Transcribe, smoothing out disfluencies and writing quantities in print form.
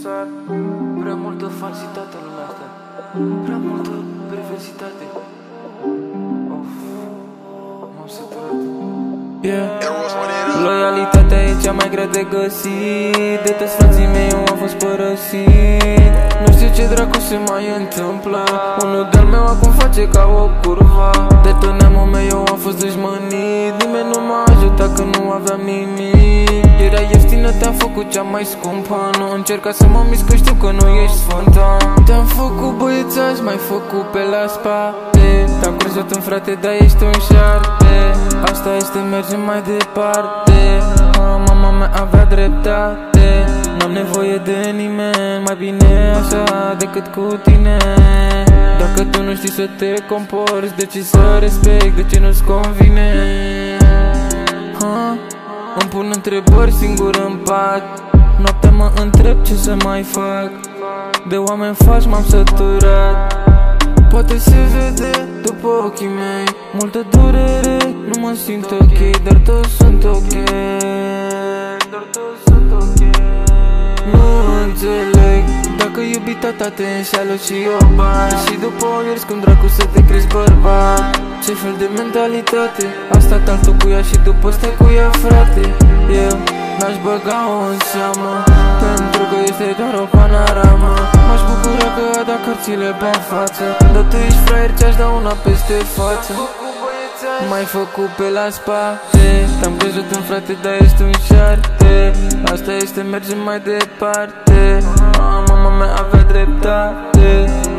sar. Prea multă falsitate în lumea asta, prea multă perversitate. Of, m-am săturat. Loialitatea e cea mai grea de găsit. De toți frații mei eu am fost părăsit. Nu știu ce dracu se mai întâmplă. Unul de-al meu acum face ca o curva. De tot neamul meu eu am fost dușmănit. Nimeni nu m-a ajutat că nu aveam nimic. Era ieftină, te-am făcut cea mai scumpă. Nu încerca să mă mișc că știu că nu ești sfântă. Te-am făcut băiețaș, m-ai făcut pe la spate. Te-am crezut în frate, dar ești un șarpe. Asta este, mergem mai departe. Mama mea avea dreptate. N-am nevoie de nimeni, mai bine așa decât cu tine. Dacă tu nu știi să te comporți, de ce să respecti, de ce nu-ți convine? Îmi pun întrebări singur în pat. Noaptea mă întreb ce să mai fac. De oameni faci m-am săturat. Poate se vede după ochii mei multă durere, nu mă simt ok, dar toți sunt ok. Nu înțeleg dacă iubi tata te înșeală și eu bani. Și după o ierzi cum dracu să te crezi bărbat. Ce fel de mentalitate? A stat altul cu ea și după stai cu ea, frate. Eu n-aș băga-o în seamă, pentru că este doar o panoramă. M-aș bucura că a dat cărțile pe-n față, dar tu ești fraier ce-aș da una peste față. M-ai făcut pe la spate. Te-am crezut în frate, dar ești un șarte. Asta este, mergem mai departe. Mama mea avea dreptate.